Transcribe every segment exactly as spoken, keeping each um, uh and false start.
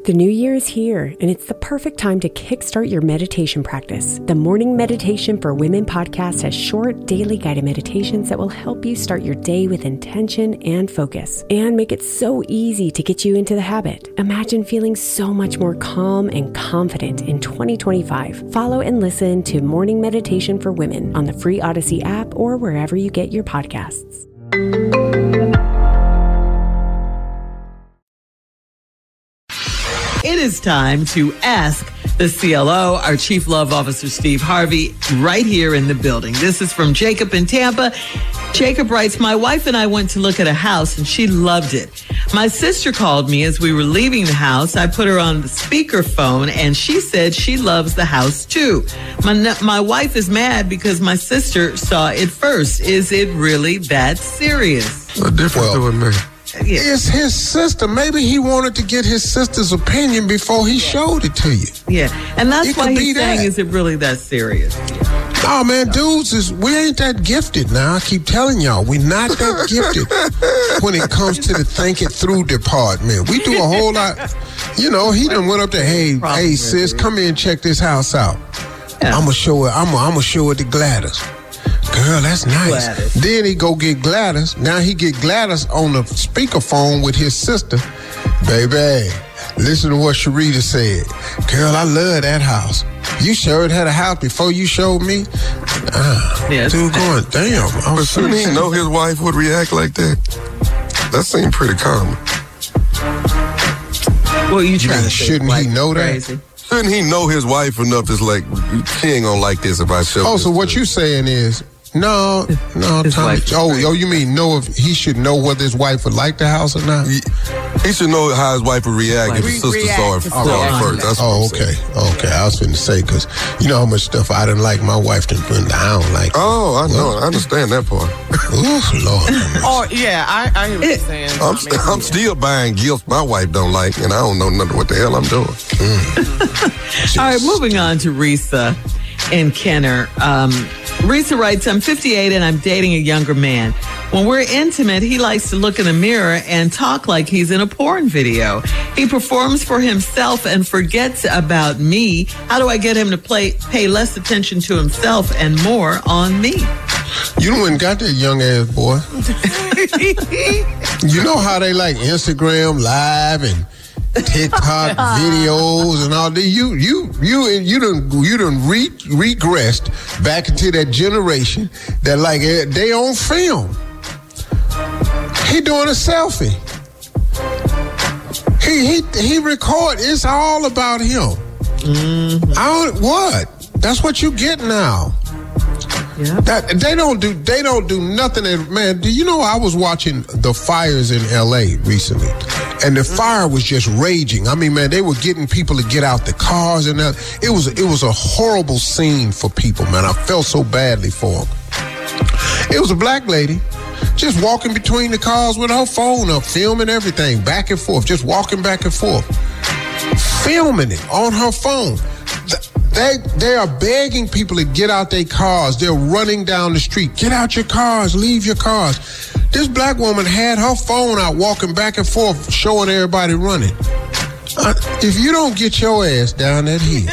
The new year is here, and it's the perfect time to kickstart your meditation practice. The Morning Meditation for Women podcast has short, daily guided meditations that will help you start your day with intention and focus, and make it so easy to get you into the habit. Imagine feeling so much more calm and confident in twenty twenty-five. Follow and listen to Morning Meditation for Women on the free Odyssey app or wherever you get your podcasts. It is time to ask the C L O, our Chief Love Officer, Steve Harvey, right here in the building. This is from Jacob in Tampa. Jacob writes, my wife and I went to look at a house and she loved it. My sister called me as we were leaving the house. I put her on the speakerphone and she said she loves the house too. My, my wife is mad because my sister saw it first. Is it really that serious? What difference Well, do it make? Yeah. It's his sister. Maybe he wanted to get his sister's opinion before he showed it to you. Yeah, and that's It why could he's be saying, that. is it really that serious? Oh man, dudes is we ain't that gifted now. I keep telling y'all, we not that gifted when it comes to the think it through department. We do a whole lot. You know, he done went up there, hey, hey sis, come here and check this house out. Yeah. I'm gonna show it. I'm gonna, I'm gonna show it to Gladys. Girl, that's nice. Gladys. Then he go get Gladys. Now he get Gladys on the speakerphone with his sister. Baby, listen to what Sharita said. Girl, I love that house. You sure had a house before you showed me? Ah, Yes. dude going, damn. I But was shouldn't he so- know his wife would react like that? That seemed pretty common. Well, you trying mean, to say shouldn't like he know that? crazy. Shouldn't he know his wife enough to like, she ain't gonna like this if I show Oh, this so to what her? you saying is, no, no, His Tommy. wife is Oh, crazy. oh, you mean know if he should know whether his wife would like the house or not? He, he should know how his wife would react Like, if his sister react saw it to saw stuff. it first. That's what Oh, I'm okay, saying. okay. I was finna say, because you know how much stuff I didn't like my wife didn't put in the I don't like. Oh, I know. I understand that part. Ooh, Lord. have mercy. Oh, yeah, I, I hear what you're saying. I'm, I st- mean, I'm still buying gifts my wife don't like, and I don't know nothing what the hell I'm doing. All right, moving on to Risa in Kenner. Um, Risa writes, I'm fifty-eight and I'm dating a younger man. When we're intimate, he likes to look in the mirror and talk like he's in a porn video. He performs for himself and forgets about me. How do I get him to play, pay less attention to himself and more on me? You done went and got that young ass boy. You know how they like Instagram Live and TikTok videos and all that. You you you you done you done re- regressed back into that generation that like eh, they on film. He doing a selfie. He he he record. It's all about him. Mm-hmm. I don't, what? That's what you get now. Yeah. That they don't do they don't do nothing. That, man, do you know I was watching the fires in L A recently, and the fire was just raging. I mean, man, they were getting people to get out the cars, and that, it was it was a horrible scene for people. Man, I felt so badly for them. It was a black lady just walking between the cars with her phone up, filming everything back and forth, just walking back and forth, filming it on her phone. They they are begging people to get out their cars. They're running down the street. Get out your cars. Leave your cars. This black woman had her phone out, walking back and forth, showing everybody running. Uh, if you don't get your ass down that hill.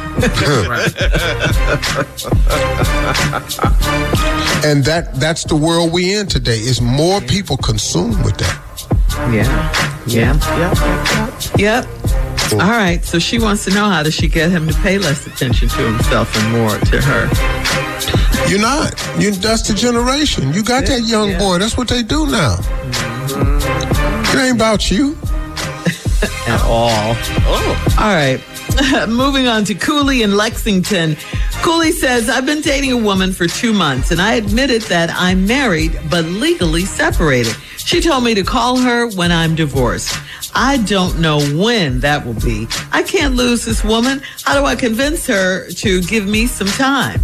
And that that's the world we in today. Is more people consumed with that. Yeah. Yeah. yeah, yeah, yeah. Yep. All right. So she wants to know, how does she get him to pay less attention to himself and more to her? You're not. You that's the generation. You got that young Yeah. boy. That's what they do now. It ain't about you. At all. Oh, All right. Moving on to Cooley in Lexington. Cooley says, I've been dating a woman for two months and I admitted that I'm married but legally separated. She told me to call her when I'm divorced. I don't know when that will be. I can't lose this woman. How do I convince her to give me some time?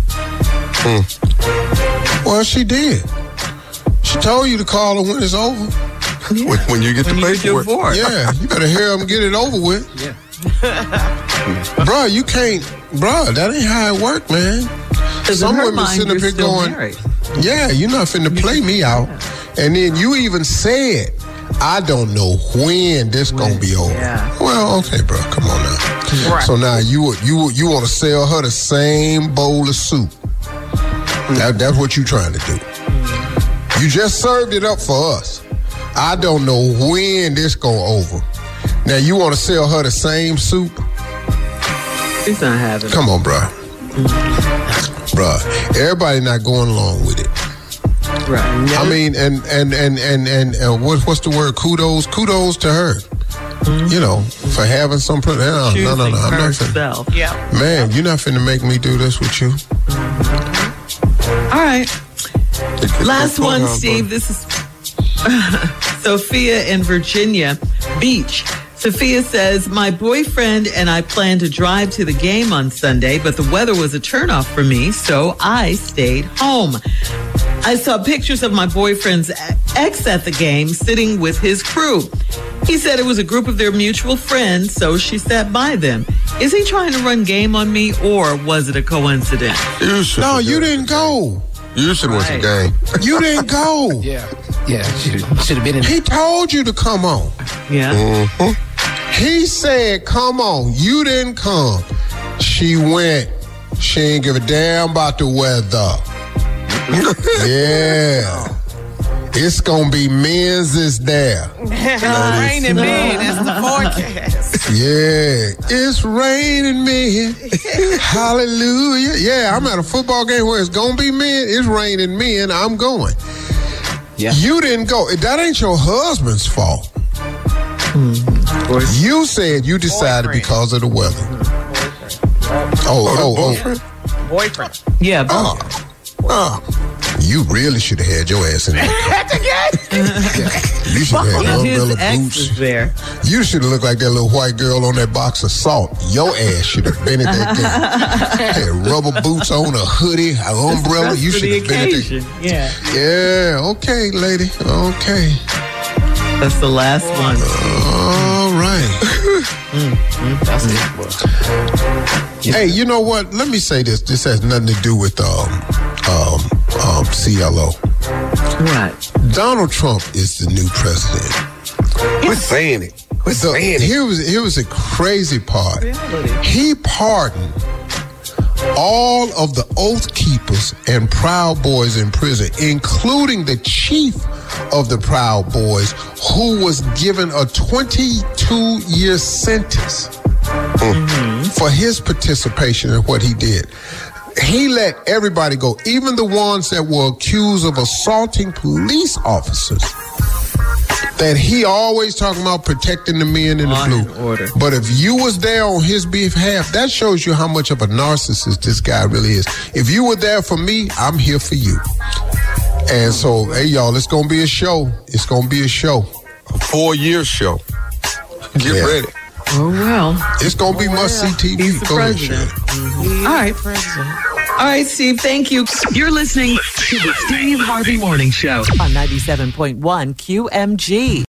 Hmm. Well, she did. She told you to call her when it's over. When, when you get When the you're paperwork. divorced. Yeah, you better hear them get it over with. Yeah. Bro, you can't, bro, that ain't how it work, man. Because in Some her women mind, sitting up you're here still going, married. yeah, you're not finna play me out. And then you even said, I don't know when this gonna be over. Yeah. Well, okay, bro, come on now. Right. So now you would- you would- you want to sell her the same bowl of soup? That, that's what you trying to do. You just served it up for us. I don't know when this go over. Now you want to sell her the same soup? He's not having it. Come on, bruh. Bruh, everybody not going along with it. Right. I mean, and and and and and, and what, what's the word? Kudos, kudos to her. You know, for having some. No, no, no, no. I'm not finna, herself. Yeah. man, you're not finna make me do this with you. All right. Last one, Steve. This is Sophia in Virginia Beach. Sophia says, my boyfriend and I plan to drive to the game on Sunday, but the weather was a turnoff for me, so I stayed home. I saw pictures of my boyfriend's ex at the game sitting with his crew. He said it was a group of their mutual friends, so she sat by them. Is he trying to run game on me, or was it a coincidence? You should No, you didn't go. You should watch the game. You didn't go. Yeah. Yeah. Should have been in. He told you to come on. Yeah. Mm-hmm. He said, come on. You didn't come. She went. She ain't give a damn about the weather. Yeah. It's going to be men's is there. Raining men. That's the forecast. Yeah. It's raining men. Hallelujah. Yeah, I'm at a football game where it's going to be men. It's raining men. I'm going. Yeah. You didn't go. That ain't your husband's fault. Mm-hmm. You said you decided Boyfriend. because of the weather. Oh, oh, oh. Boyfriend. Yeah. Oh, oh. You really should have had your ass in there. You should have had His umbrella ex boots. is there. You should have looked like that little white girl on that box of salt. Your ass should have been at that game. Had rubber boots on, a hoodie, an umbrella. You For should the have been at occasion. that. Yeah. Yeah, okay, lady. Okay. That's the last one. All right. That's it. Hey, you know what? Let me say this. This has nothing to do with um, um, um, C L O. Right. Donald Trump is the new president. Quit saying it. Quit So saying it. here was here was a crazy part. Reality. He pardoned all of the Oath Keepers and Proud Boys in prison, including the chief of the Proud Boys, who was given a twenty-two year sentence mm-hmm. for his participation in what he did. He let everybody go, even the ones that were accused of assaulting police officers. That he always talking about protecting the men in the Law blue. and order. But if you was there on his behalf, that shows you how much of a narcissist this guy really is. If you were there for me, I'm here for you. And so, hey, y'all, it's going to be a show. It's going to be a show. A four-year show. Get Yeah. ready. Oh, well. It's going to be must-see T V. He's the Go ahead, president. Shirley. All right. All right, Steve, thank you. You're listening to the Steve Harvey Morning Show on ninety-seven point one Q M G.